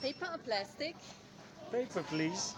Paper or plastic? Paper, please.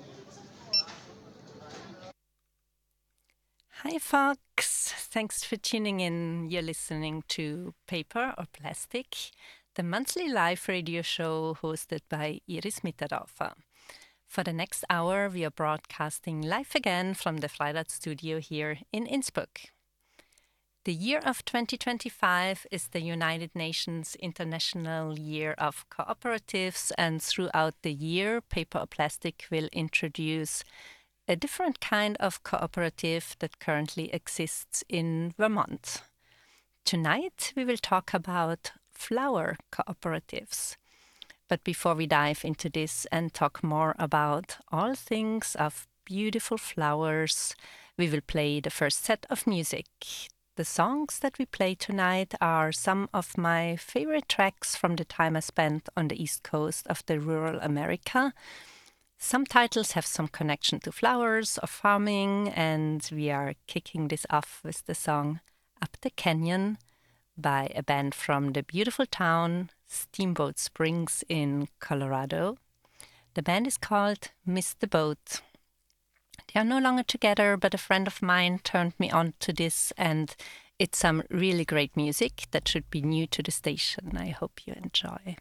Hi, folks. Thanks for tuning in. You're listening to Paper or Plastic, the monthly live radio show hosted by Iris Mitterdorfer. For the next hour, we are broadcasting live again from the Freirad studio here in Innsbruck. The year of 2025 is the United Nations International Year of Cooperatives, and throughout the year, Paper or Plastic will introduce a different kind of cooperative that currently exists in Vermont. Tonight, we will talk about flower cooperatives. But before we dive into this and talk more about all things of beautiful flowers, we will play the first set of music. The songs that we play tonight are some of my favorite tracks from the time I spent on the east coast of the rural America. Some titles have some connection to flowers or farming, and we are kicking this off with the song Up the Canyon by a band from the beautiful town Steamboat Springs in Colorado. The band is called Miss the Boat. They are no longer together, but a friend of mine turned me on to this, and it's some really great music that should be new to the station. I hope you enjoy.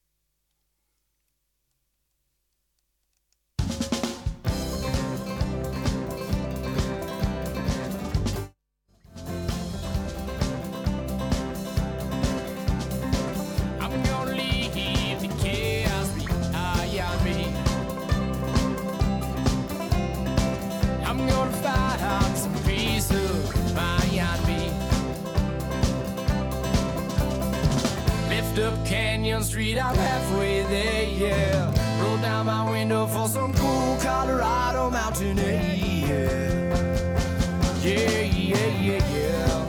Up Canyon Street, I'm halfway there, yeah. Roll down my window for some cool Colorado mountain air, yeah. Yeah, yeah, yeah, yeah.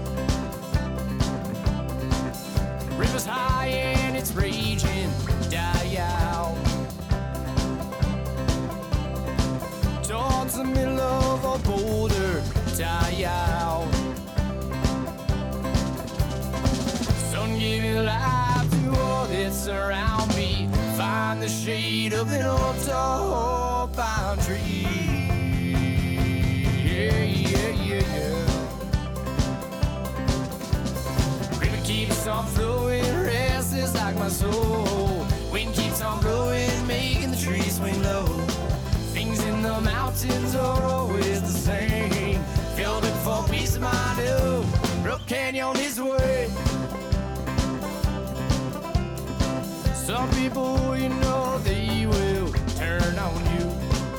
River's high and it's raging, die out. Towards the middle of a boulder, die out. Sun giving life to all that surround me. Find the shade of an old tall pine tree. Yeah, yeah, yeah, yeah. River keeps on flowing, restless like my soul. Wind keeps on blowing, making the trees swing low. Things in the mountains are always the same. Feel looking for peace of mind, oh. Brook Canyon is the way. Some people, you know, they will turn on you.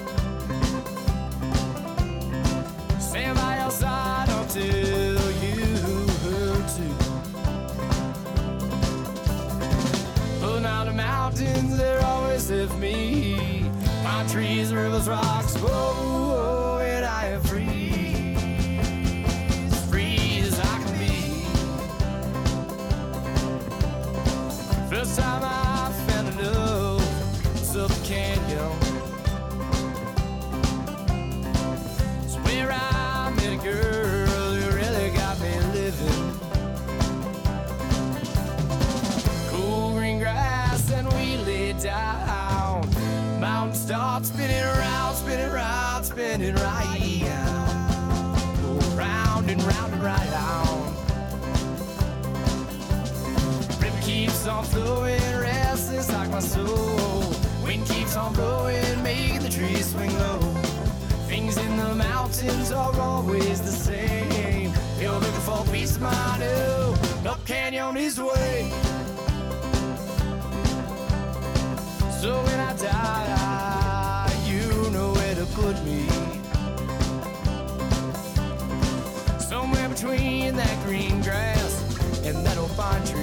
Stand by your side until you to. Pulling out the mountains, they're always with me. Pine trees, rivers, rocks, whoa, and I am free. As free as I can be. First time I up the canyon. It's where I met a girl who really got me living. Cool green grass and we lay down. Mountain starts spinning around, spinning round, spinning right. Go round and round and right on. River keeps on flowing, restless like my soul. Wind keeps on blowing, making the trees swing low. Things in the mountains are always the same. You're looking for peace of mind, oh. Up Canyon is the way. So when I die, you know where to put me. Somewhere between that green grass and that old pine tree.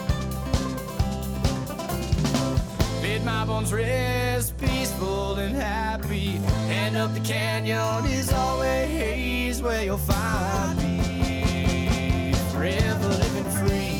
Let my bones rest peaceful and happy. And up the canyon is always where you'll find me. Forever living free.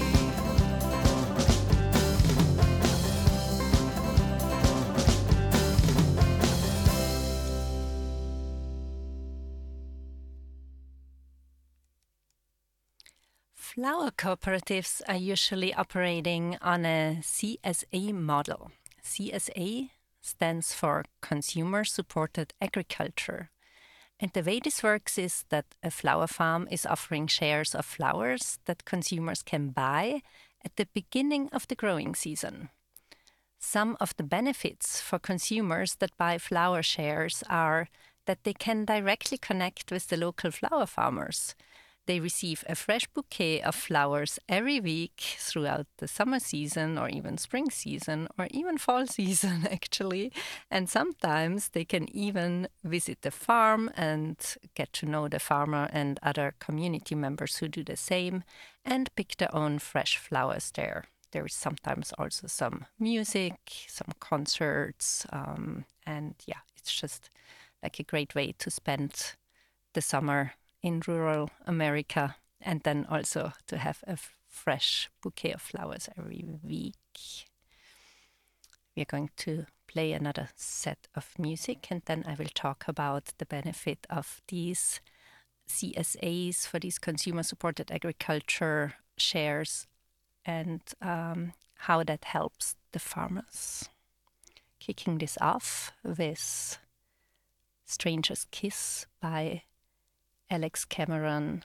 Flower cooperatives are usually operating on a CSA model. CSA stands for Consumer Supported Agriculture. And the way this works is that a flower farm is offering shares of flowers that consumers can buy at the beginning of the growing season. Some of the benefits for consumers that buy flower shares are that they can directly connect with the local flower farmers. They receive a fresh bouquet of flowers every week throughout the summer season or even spring season or even fall season, actually. And sometimes they can even visit the farm and get to know the farmer and other community members who do the same and pick their own fresh flowers there. There is sometimes also some music, some concerts, and yeah, it's just like a great way to spend the summer in rural America, and then also to have a fresh bouquet of flowers every week. We are going to play another set of music, and then I will talk about the benefit of these CSAs, for these consumer-supported agriculture shares, and how that helps the farmers. Kicking this off with Stranger's Kiss by Alex Cameron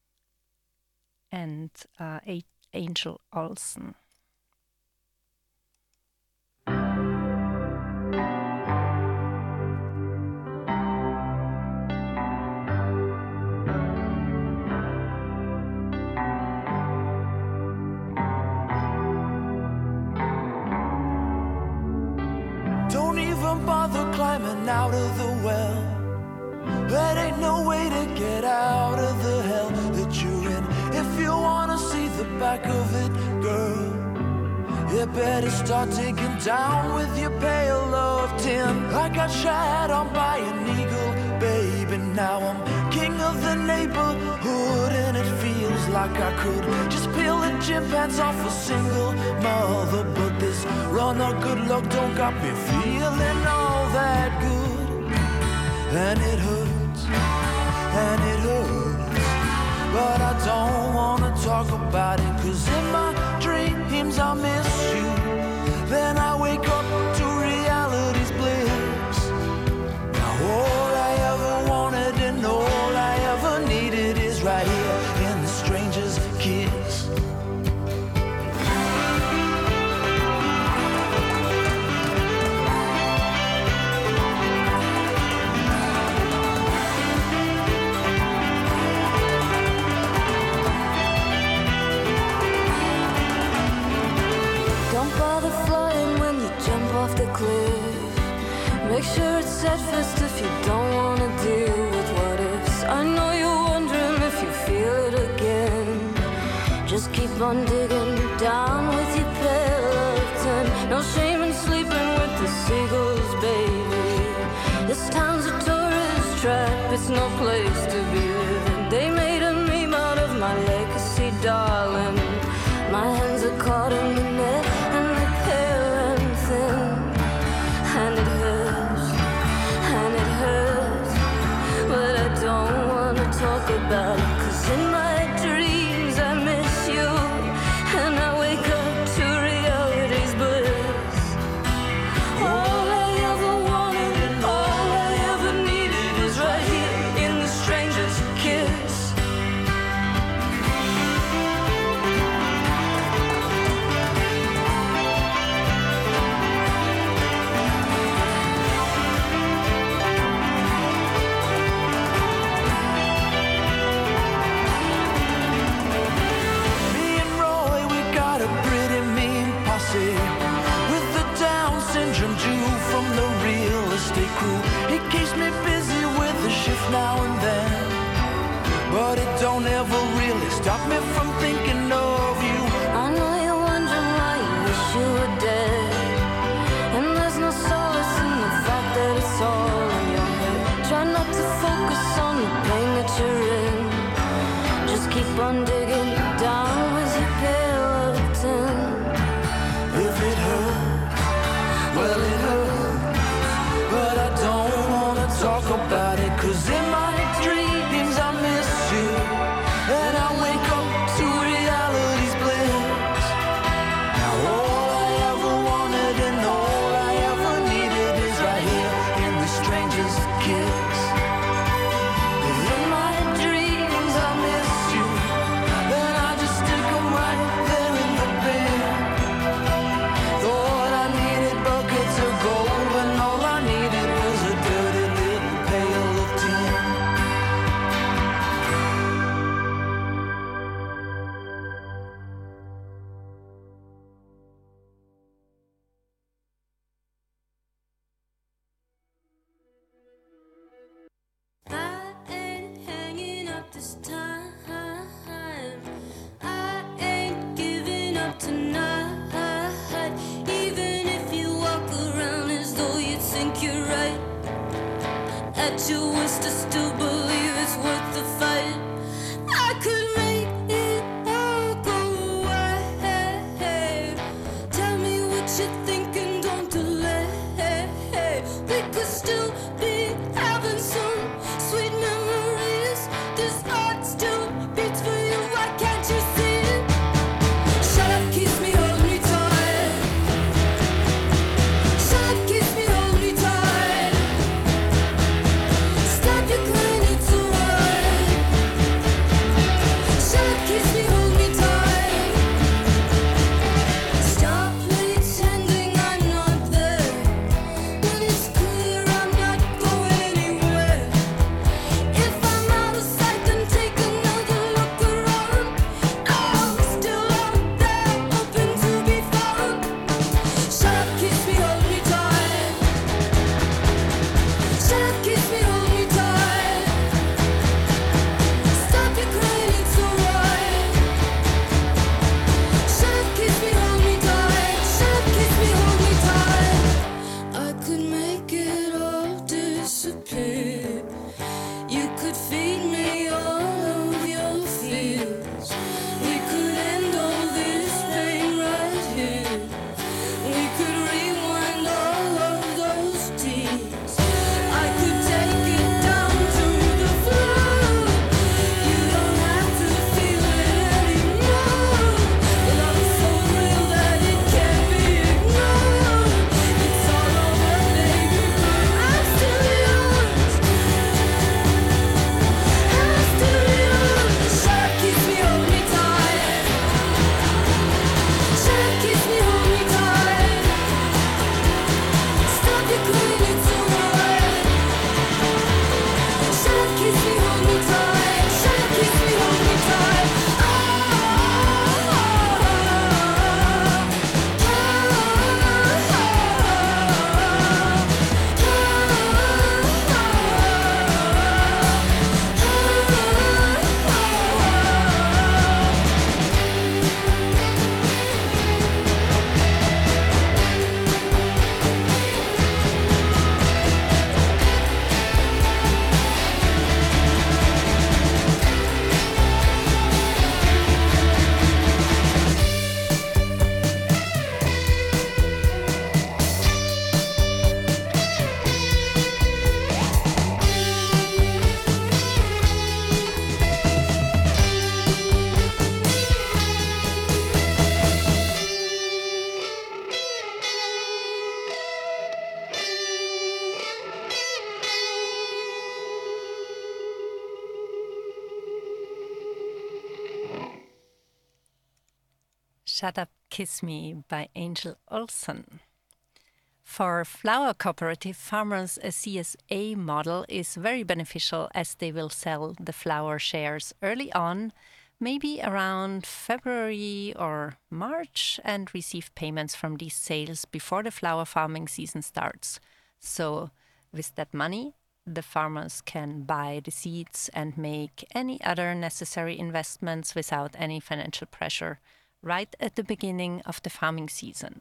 and Angel Olsen. Don't even bother climbing out of the well. There ain't no way to get out of the hell that you're in. If you wanna see the back of it, girl, you better start digging down with your pail of tin. I got shied on by an eagle, baby. Now I'm king of the neighborhood, and it feels like I could just peel the gym pants off a single mother. But this run of good luck don't got me feeling all that good, and it hurts. And it hurts, but I don't wanna talk about it, 'cause in my dreams I miss you. Then I wake up to reality's bliss. Now all I ever wanted and all I ever needed is right here in the stranger's kiss. Make sure it's set first if you don't wanna deal with what ifs. I know you're wondering if you feel it again. Just keep on digging down with your pail of tin. No shame in sleeping with the seagulls, baby. This town's a tourist trap, it's no place to be living. They made a meme out of my legacy, darling. My hands are caught in the net and they're pale and thin. And it hurts, but I don't wanna talk about it, 'cause in my dreams I miss you, and I wake up to reality's bliss. All I ever wanted and all I ever needed is right here in the stranger's kiss. With the Down syndrome Jew from the real estate crew. He keeps me busy with a shift now and then, but it don't ever really stop me from thinking of you. I know you're wondering why you wish you were dead, and there's no solace in the fact that it's all in your head. Try not to focus on the pain that you're in. Just keep on digging down with your pail of tin. If it hurts, well it hurts, but I don't wanna talk about it, 'cause in my dreams I miss you, and I wake up to reality. at your worst to still believe it's worth the fight. I could make it all go away. Tell me what you're thinking, don't delay. We could still be having some sweet memories. This heart still beats for you, why can't you see it? Shut up, kiss me, hold me tight. Shut up, kiss me, hold me tight. Stop your crying, it's alright. Shut up, kiss me, hold me tight. Stop pretending I'm not there. When it's clear I'm not going anywhere. If I'm out of sight, then take another look around. I'm still out there, hoping to be found. Shut up, kiss me, hold me tight. Shut up, kiss me, hold me tight. Stop your crying, it's alright. Shut up, kiss me, hold me tight. Shut up, kiss me, hold me tight. I could make it all disappear. You could feed me all of your fears. We could end all this pain right here. We could rewind all of those tears. I could take it down to the floor. You don't have to feel it anymore. Love is so real that it can't be ignored. It's all over, baby, but I'm still yours. I'm still yours. Shut up, kiss me, hold me tight. Shut up, kiss me, hold me tight. Stop your crying, it's alright. Shut up, kiss me, hold me tight. Shut up, kiss me, hold me tight. Shut Up, Kiss Me by Angel Olsen. For flower cooperative farmers, a CSA model is very beneficial as they will sell the flower shares early on, maybe around February or March, and receive payments from these sales before the flower farming season starts. So with that money, the farmers can buy the seeds and make any other necessary investments without any financial pressure right at the beginning of the farming season.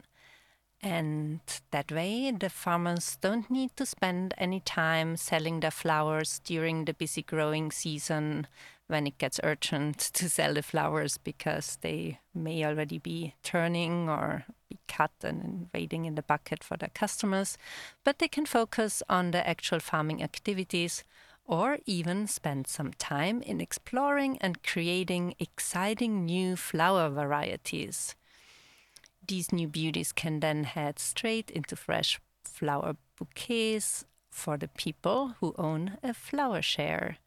And that way, the farmers don't need to spend any time selling their flowers during the busy growing season when it gets urgent to sell the flowers because they may already be turning or be cut and waiting in the bucket for their customers. But they can focus on the actual farming activities or even spend some time in exploring and creating exciting new flower varieties. These new beauties can then head straight into fresh flower bouquets for the people who own a flower share.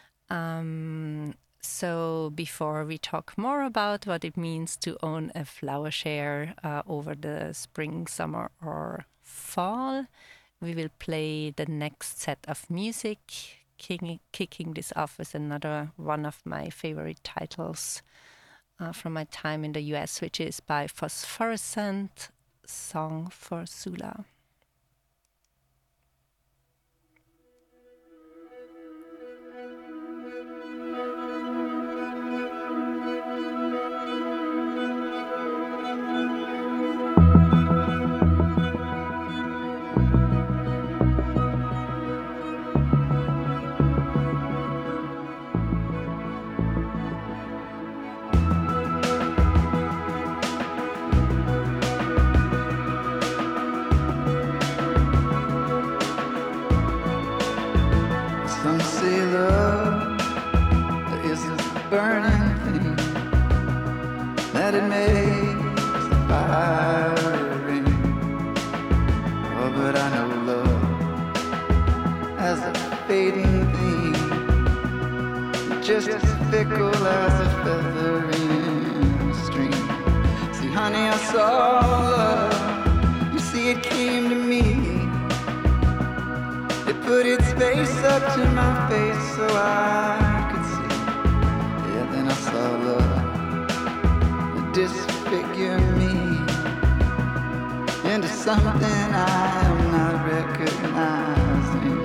So before we talk more about what it means to own a flower share over the spring, summer or fall, we will play the next set of music, kicking this off with another one of my favorite titles from my time in the US, which is by Phosphorescent, Song for Sula. that it makes the fire ring. Oh, but I know love as a fading thing, just as fickle as a feather in a stream. See, honey, I saw love. You see, it came to me. It put its face up to my face so I could see. Yeah, then I saw love disfigure me into something I am not recognizing.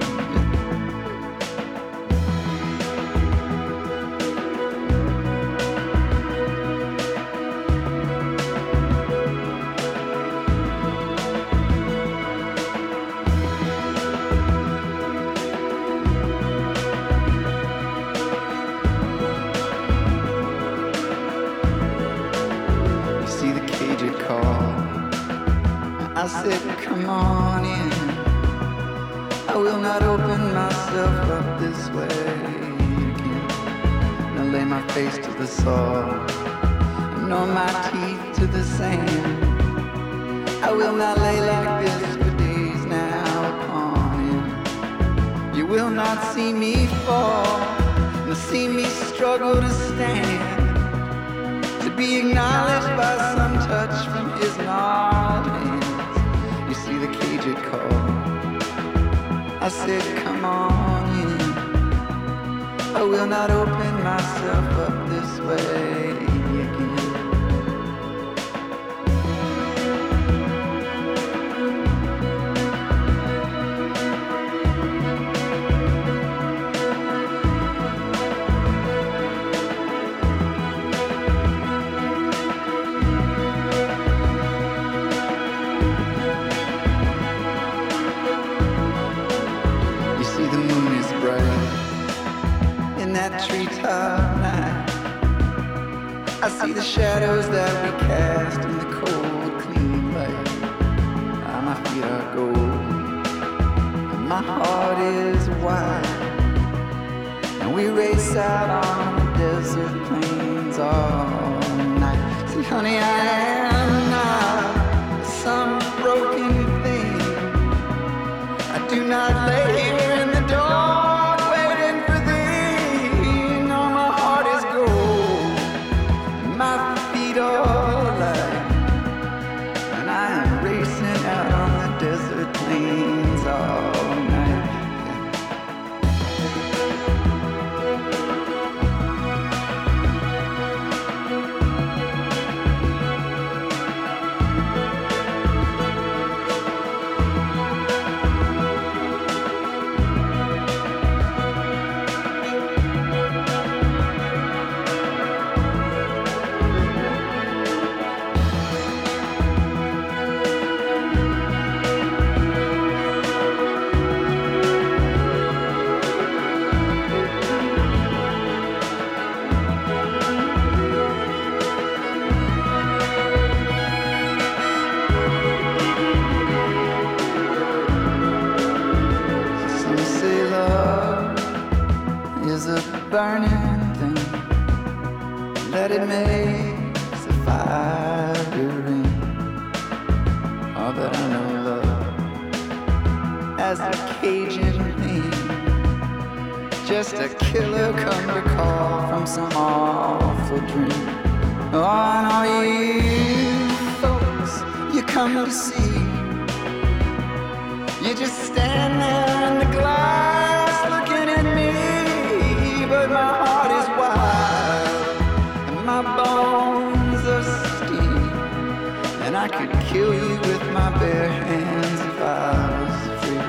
I said, come on in. I will not open myself up this way again. Now lay my face to the soil, nor my teeth to the sand. I will not lay like this for days now upon him. You will not see me fall, nor see me struggle to stand, to be acknowledged by some touch from his gnarled hand. You see the cage it called. I said, come on in. I will not open myself up this way again. Treetop night, I see the shadows that we cast in the cold, clean light. Ah, my feet are gold, and my heart is wide, and we race out on the desert plains all night. See, honey, I am not some broken thing. I do not lay here in the dark. Burning thing that it makes the fire ring. Oh, but I know love as a Cajun thing, just a killer come to call from some awful dream. Oh, and all you folks you come to see, you just stand there in the glass looking at me. But my heart is wild, and my bones are steel, and I could kill you with my bare hands if I was free.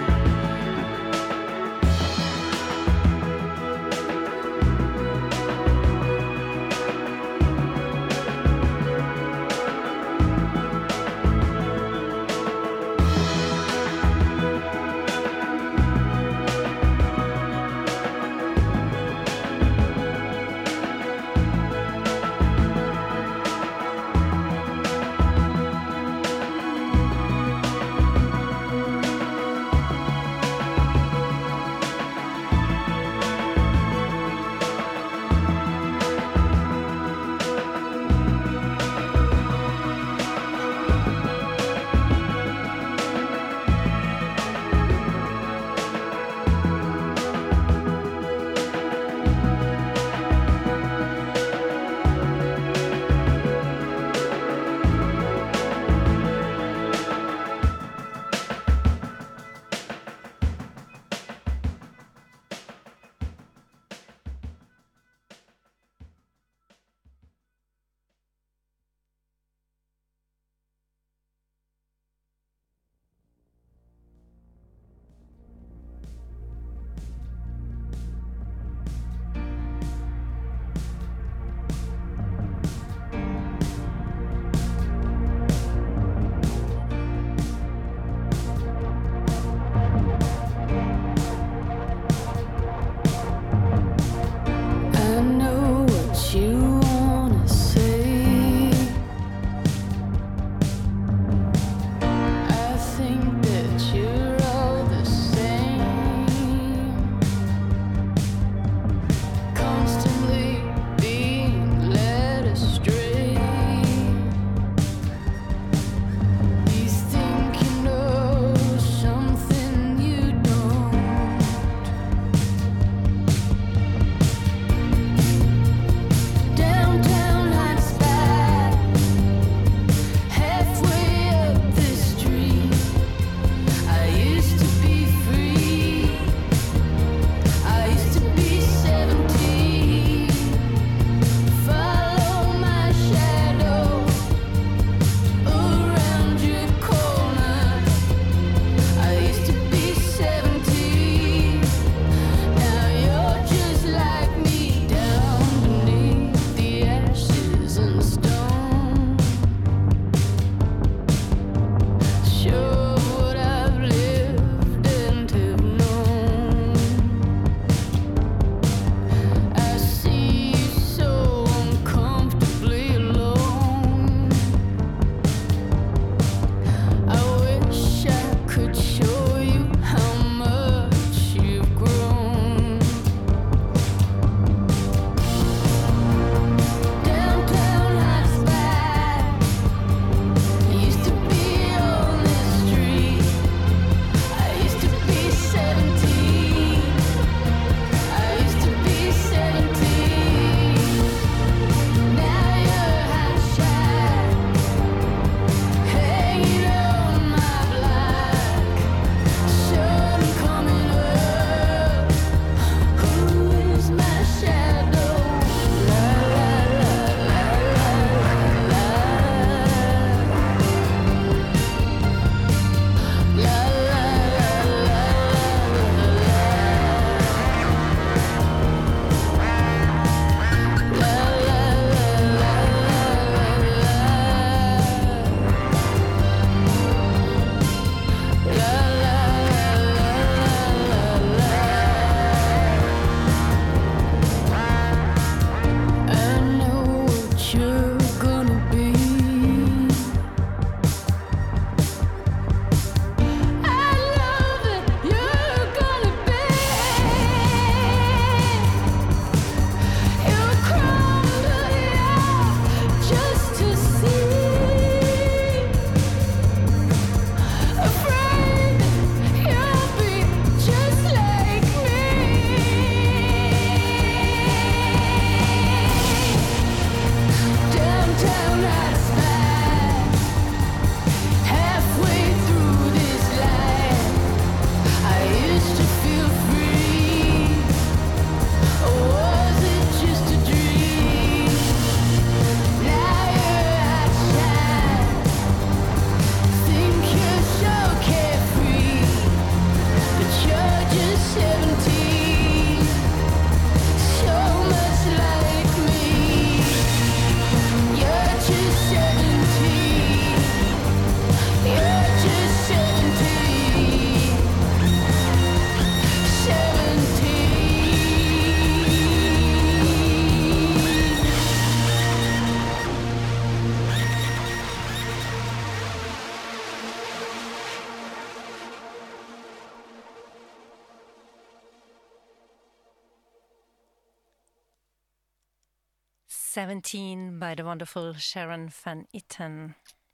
17 by the wonderful Sharon Van Etten.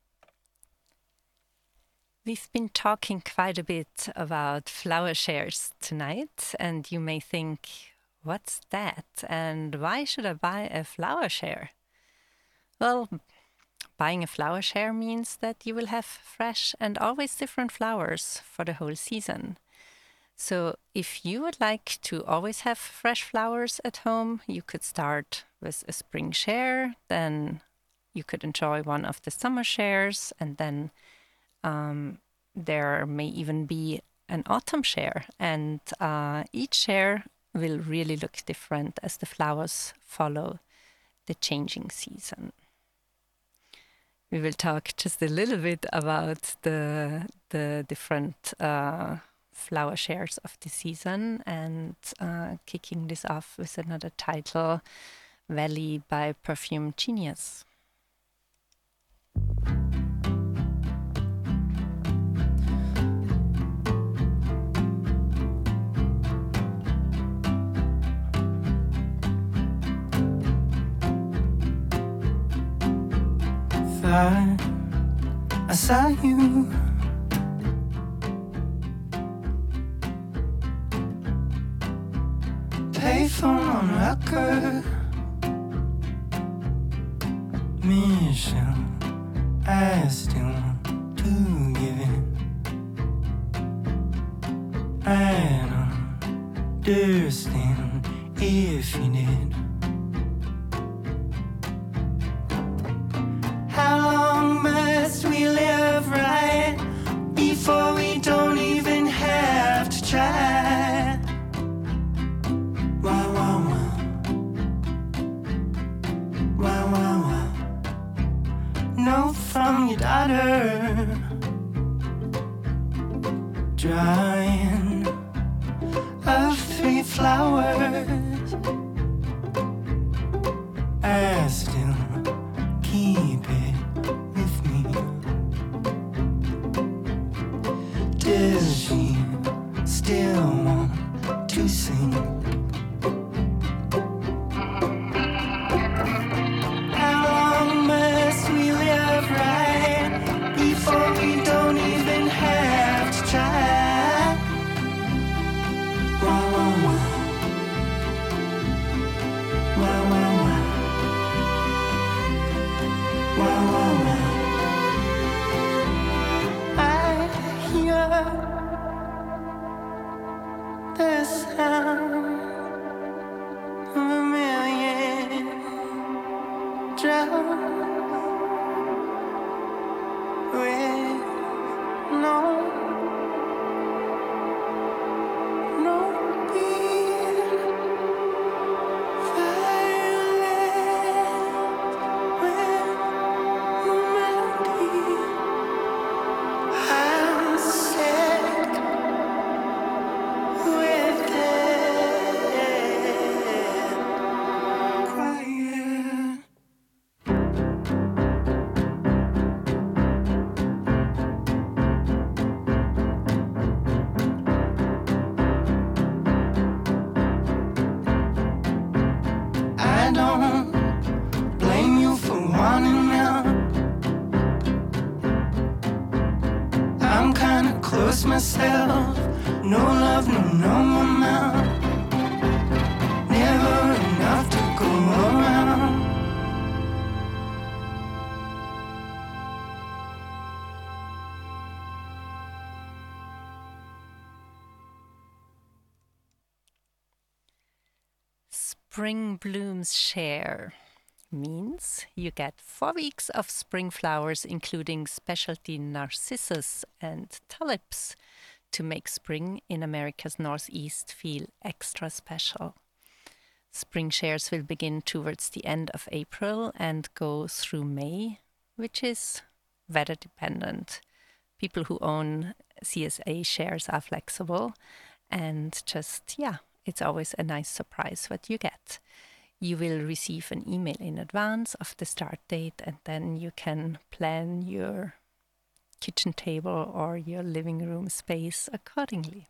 We've been talking quite a bit about flower shares tonight, and you may think, what's that? And why should I buy a flower share? Well, buying a flower share means that you will have fresh and always different flowers for the whole season. So if you would like to always have fresh flowers at home, you could start with a spring share, then you could enjoy one of the summer shares, and then there may even be an autumn share, and each share will really look different as the flowers follow the changing season. We will talk just a little bit about the different flower shares of the season, and kicking this off with another title, Valley by Perfume Genius. I saw you payphone on record, Michelle, I still want to give in. I don't understand if you did. How long must we live right before we don't even have to try? Wow, wow, wow. Wow, wow, wow. Note from your daughter, drawing of 3 flowers. I still keep it with me. Does she still want to sing? How long must we live right before we don't even have to try? Wow, wow, wow. Wow, wow, wow. Wow, wow, wow. I hear the sound of a million drums with no beat, violent with no melody. I'm sick with it. Quiet. I don't blame you for wanting out. I'm kinda close myself. No love, no amount. Never enough to go around. Spring Blooms Share means you get 4 weeks of spring flowers, including specialty narcissus and tulips, to make spring in America's Northeast feel extra special. Spring shares will begin towards the end of April and go through May, which is weather dependent. People who own CSA shares are flexible, and just, it's always a nice surprise what you get. You will receive an email in advance of the start date, and then you can plan your kitchen table or your living room space accordingly.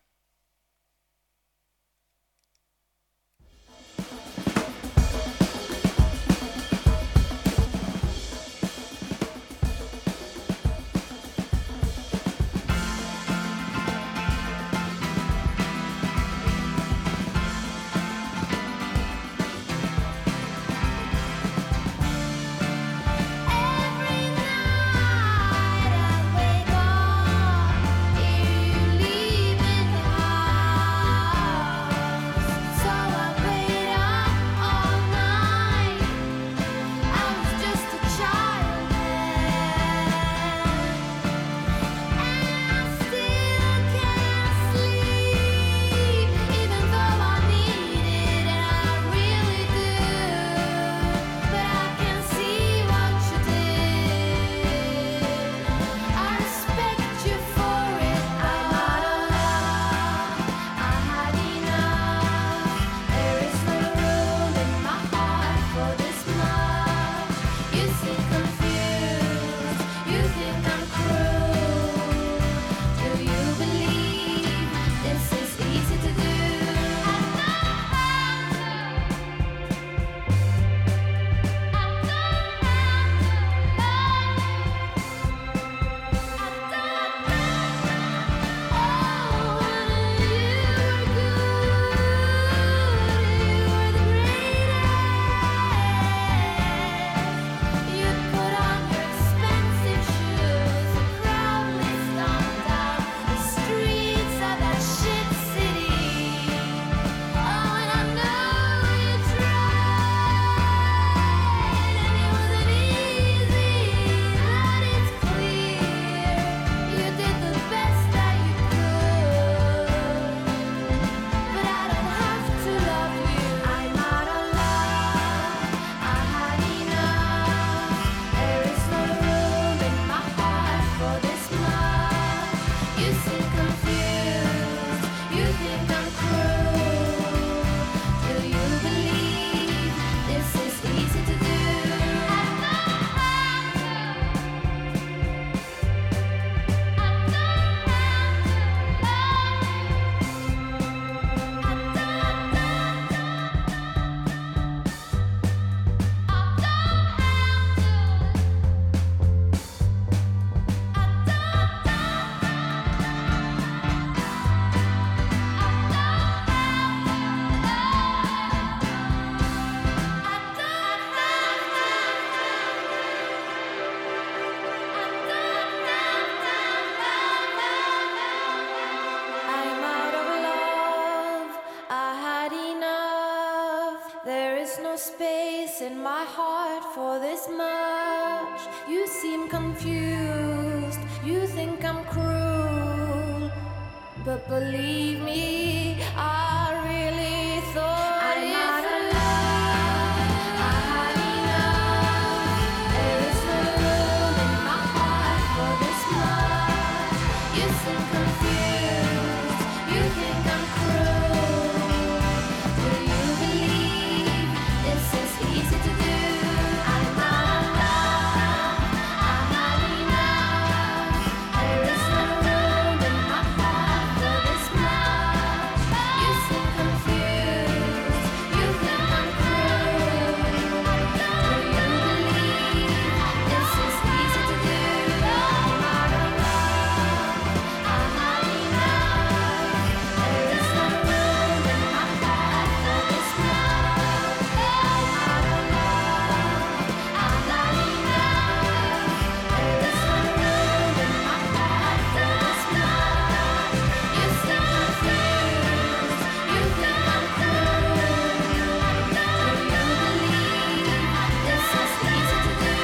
much. You seem confused. You think I'm cruel. But believe me, I really thought I'm not alone. I had enough. There is no room in my heart for this much. You seem confused. You think I'm cruel. Do you believe this is easy to do? I'm not alone. I had enough. There is no room in my heart for this much. You seem confused. You think I'm cruel. Do you believe this is easy to do? I'm not alone. I had enough. There is no room in my heart for this much. I'm not alone. I had enough. There is no room in my heart for this much. You seem confused. You think I'm cruel. Do you believe this is easy to do?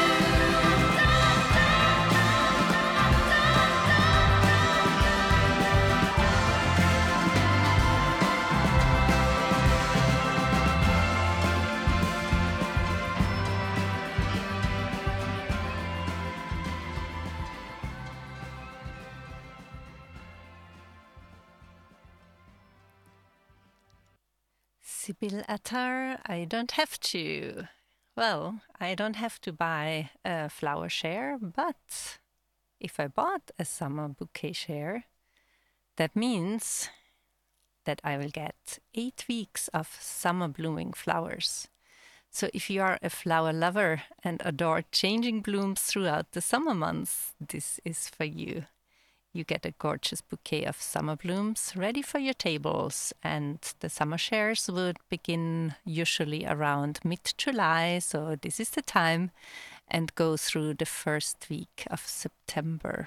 Sibyl Attar, I don't have to. Well, I don't have to buy a flower share, but if I bought a summer bouquet share, that means that I will get 8 weeks of summer blooming flowers. So if you are a flower lover and adore changing blooms throughout the summer months, this is for you. You get a gorgeous bouquet of summer blooms ready for your tables, and the summer shares would begin usually around mid-July, so this is the time, and go through the first week of September.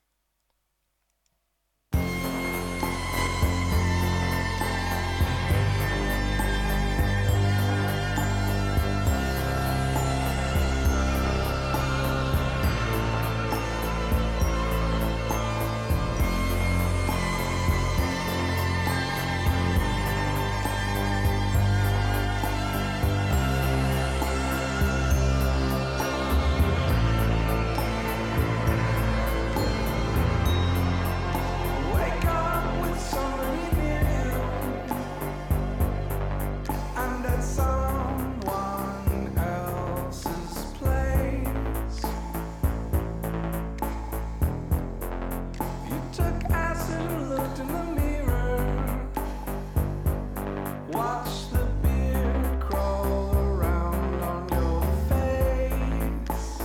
Wake up with somebody near you, and at someone else's place. You took acid and looked in the mirror. Watch the beard crawl around on your face.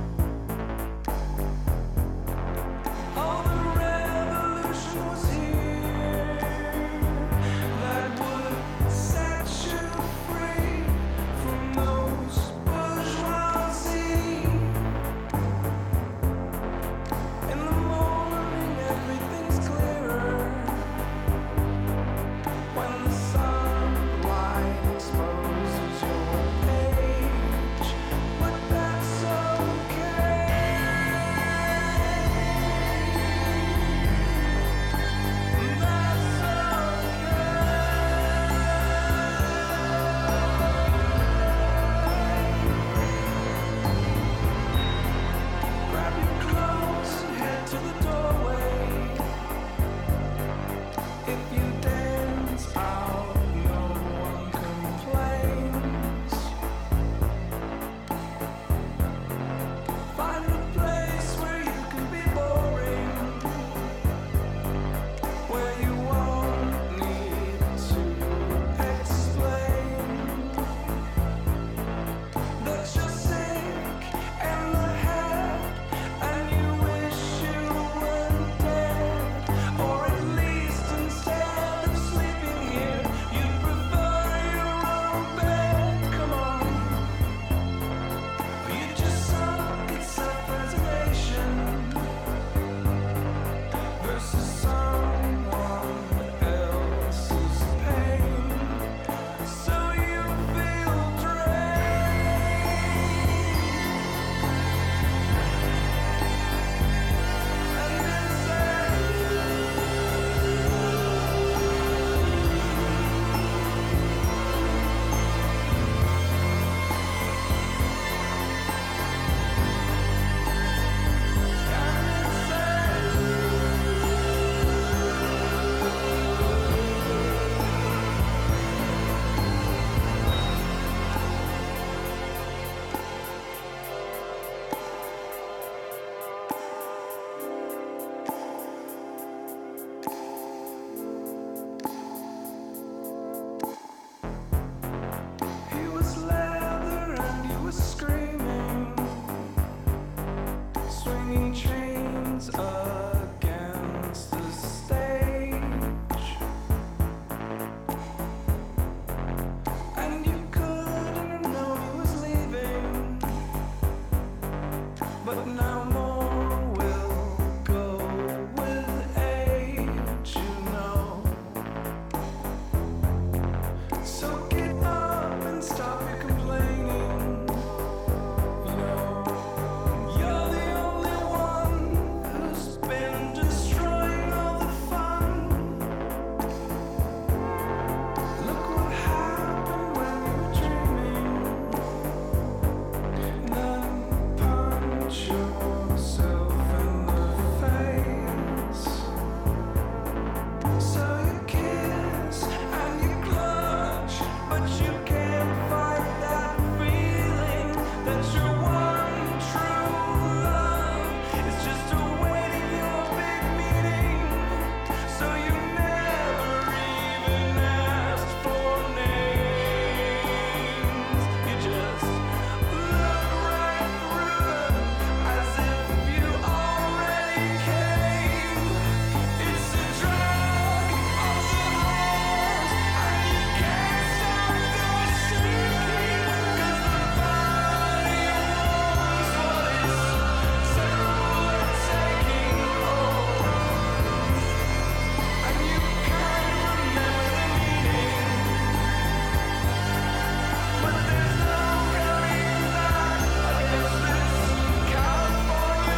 Oh, the revolution was here that would set you free from those bourgeoisie. In the morning, everything's clearer. swinging chains against the stage, and you couldn't know he was leaving, but now more will go with age, you know. So get up and stop your complaining. You know, you're the only one who's been destroying all the fun. Look what happened when you were dreaming. Then punch yourself in the face. So you kiss and you clutch, but you can't fight that feeling that your one true love is just awaiting your big meeting. So you never even asked for names. You just look right through them as if you already came. It's a drug of the heart, and you can't stop the shaking, 'cause the body wants what it's taking. And you can't remember the meaning, but there's no going back against this California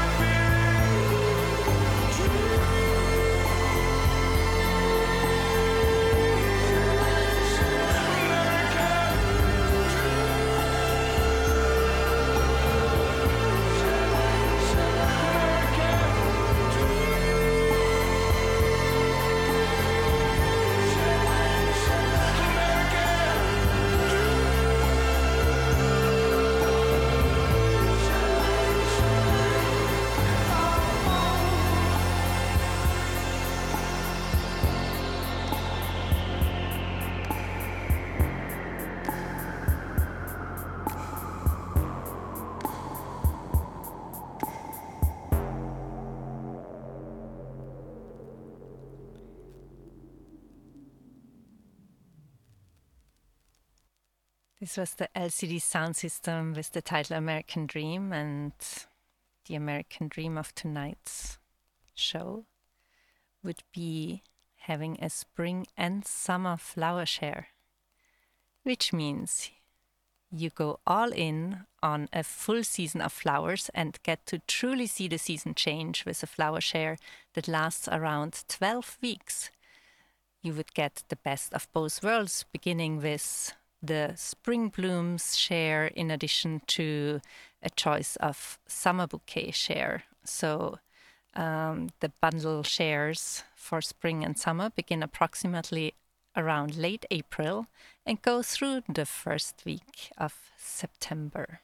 This was the LCD sound system with the title American Dream, and the American Dream of tonight's show would be having a spring and summer flower share, which means you go all in on a full season of flowers and get to truly see the season change with a flower share that lasts around 12 weeks. You would get the best of both worlds, beginning with the spring blooms share in addition to a choice of summer bouquet share. So the bundle shares for spring and summer begin approximately around late April and go through the first week of September.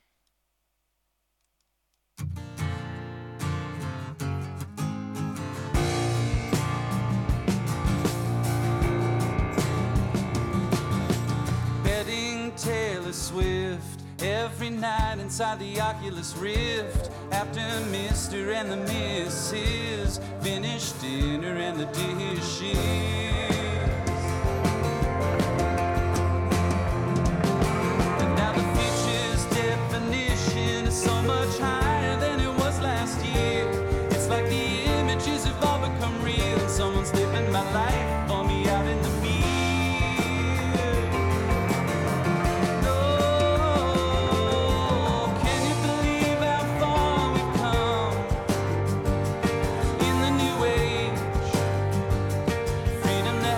Taylor Swift every night inside the Oculus Rift. After Mr. and the Mrs. finish dinner and the dishes. And now the future's definition is so much higher than it was last year. It's like the images have all become real. Someone's living my life for me out in the mirror. Freedom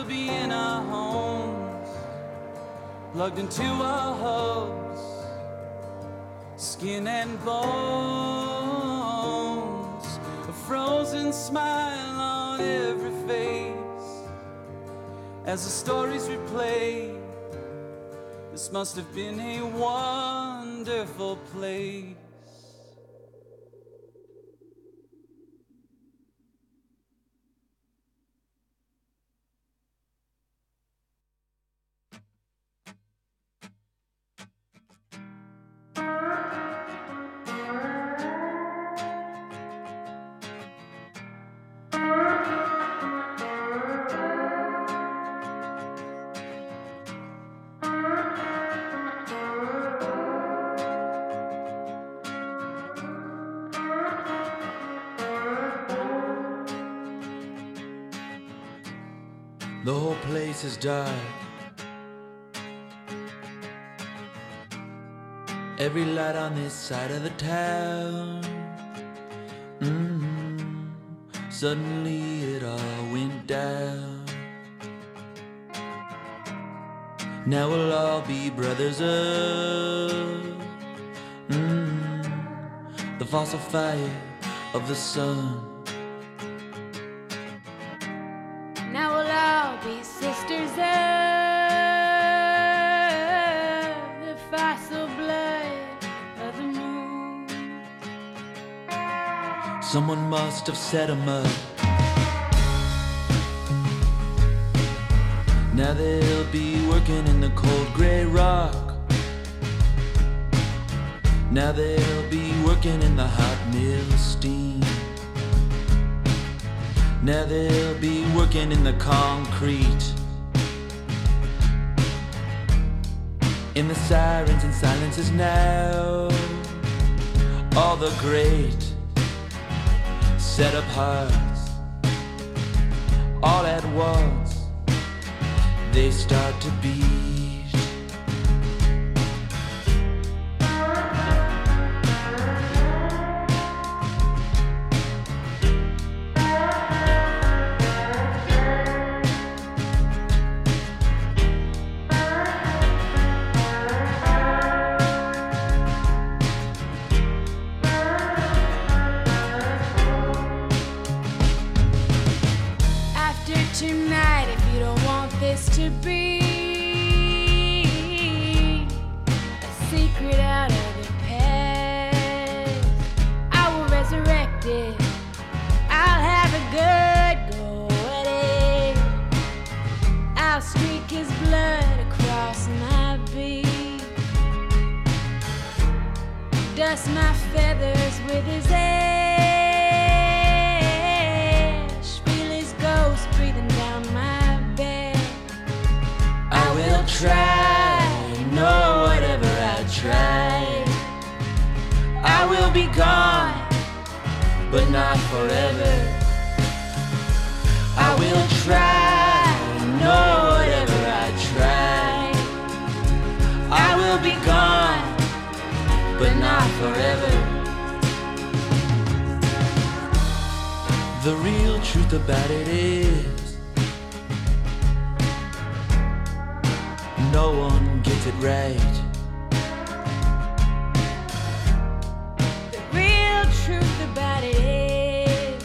be in our homes, plugged into our hubs, skin and bones, a frozen smile on every face. As the stories replay, this must have been a wonderful place. The whole place is dark. Every light on this side of the town. Suddenly it all went down. Now we'll all be brothers of the fossil fire of the sun. Now we'll all be sisters of the fossil blood of the moon. Someone must have set 'em up. Now they'll be working in the cold gray rock. Now they'll be working in the hot mill steam. Now they'll be working in the concrete. In the sirens and silences now, all the great set up hearts. All at once they start to beat. Tonight, if you don't want this to be a secret out of the past, I will resurrect it. I'll have a good go at it. I'll streak his blood across my beat, dust my feathers with his ash. Try, no, whatever I try, I will be gone, but not forever. I will try, no, whatever I try, I will be gone, but not forever. The real truth about it is, no one gets it right. The real truth about it is,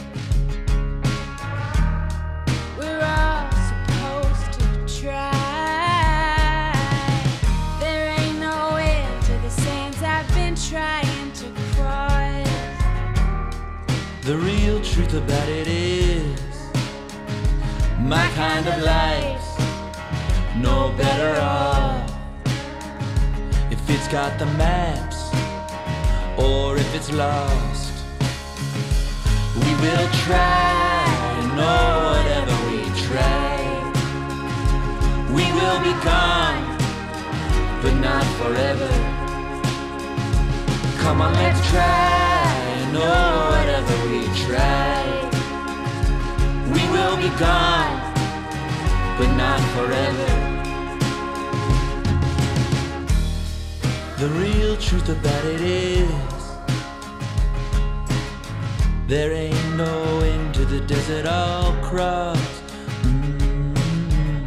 we're all supposed to try. There ain't no end to the sands I've been trying to cross. The real truth about it is, my kind of life's no better off if it's got the maps or if it's lost. We will try, no, whatever we try, we will be gone, but not forever. Come on, let's try, no, whatever we try, we will be gone, but not forever. The real truth about it is, there ain't no end to the desert I'll cross.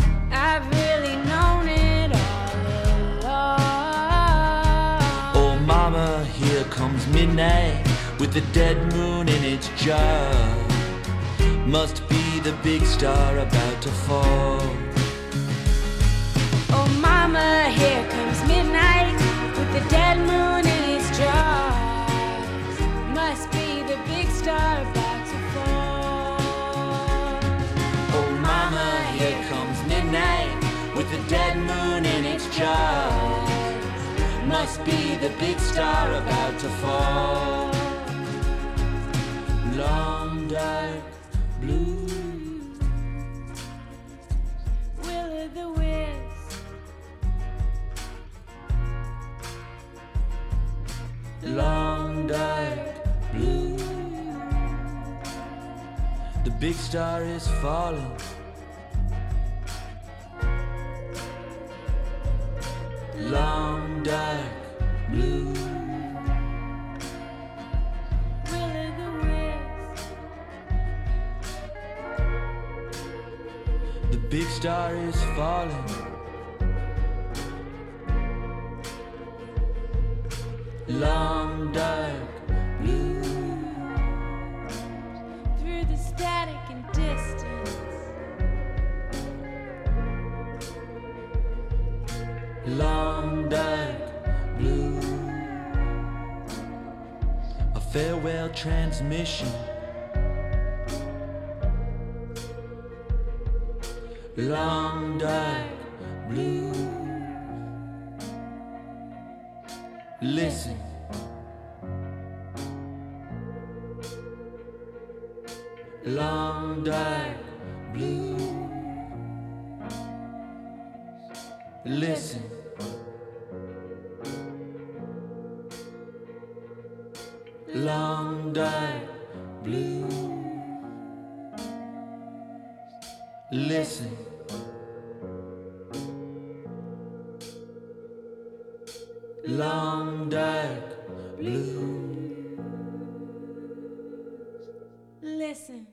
midnight with the dead moon in its jar. Must be the big star about to fall. Oh mama, here comes midnight with the dead moon in its jaws. Must be the big star about to fall. Oh mama, here comes midnight with the dead moon in its jaws. Must be the big star about to fall. Long dark blue, Will-o'-the-wisp, long dark blue. The big star is falling. Long dark blue. will-o'-the-wisp, The big star is falling. Long dark blue. through the static and distance. Long dark blue. A farewell transmission. Long dark blue. Listen. Long dark blue. Listen. Long dark blue. Listen. Long dark blue. Listen.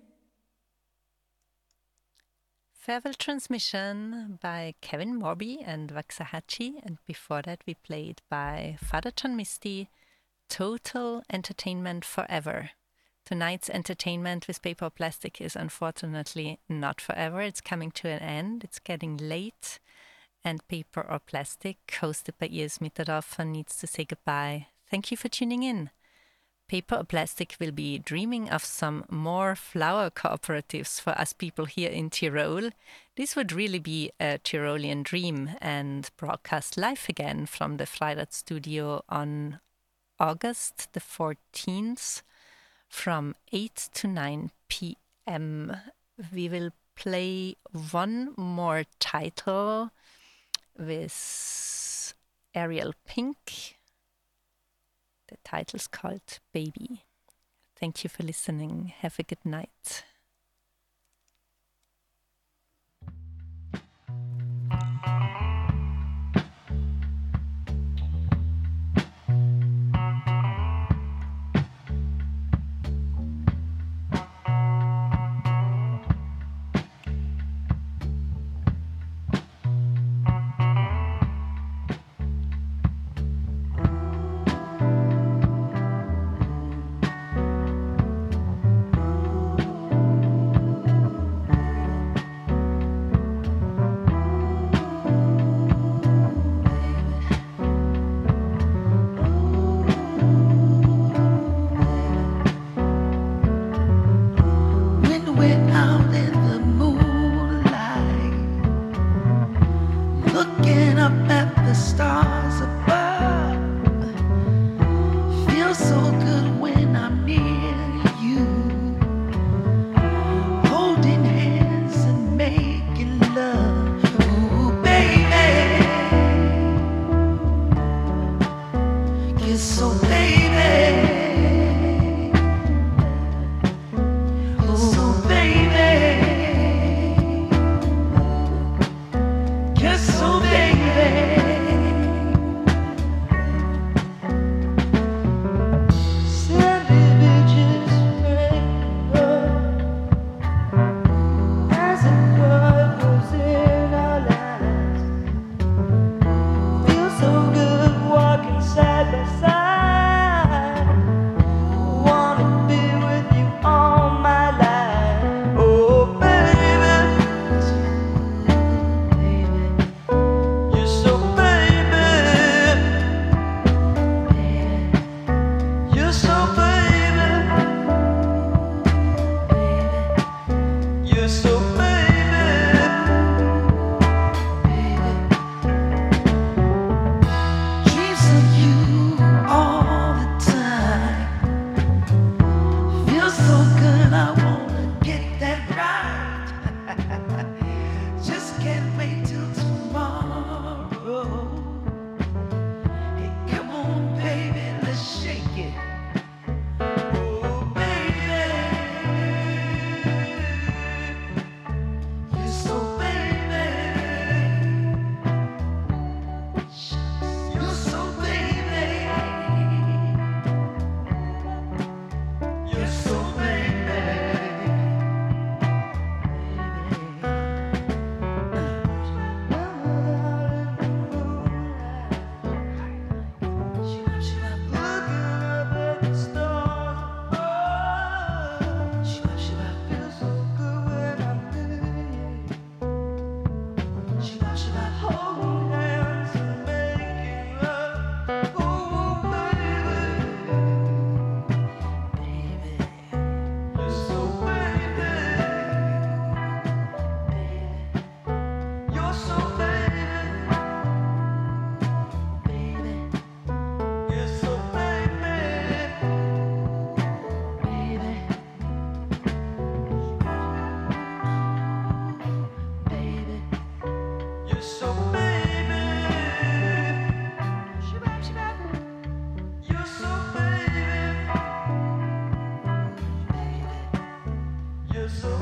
Farewell Transmission by Kevin Morby and Waxahachie, and before that we played by Father John Misty, Total Entertainment Forever. Tonight's entertainment with Paper or Plastic is unfortunately not forever. It's coming to an end. It's getting late. And Paper or Plastic, hosted by Iris Mitterdorfer, needs to say goodbye. Thank you for tuning in. Paper or Plastic will be dreaming of some more flower cooperatives for us people here in Tyrol. This would really be a Tyrolean dream, and broadcast live again from the Freirad studio on August the 14th from 8 to 9 p.m. We will play one more title with Ariel Pink. The title's called Baby. Thank you for listening. Have a good night. When we're out in the moonlight, looking up at the stars above, feels so good when I'm near you, holding hands and making love. Ooh, baby, kiss so baby. So baby, kiss so baby. Send so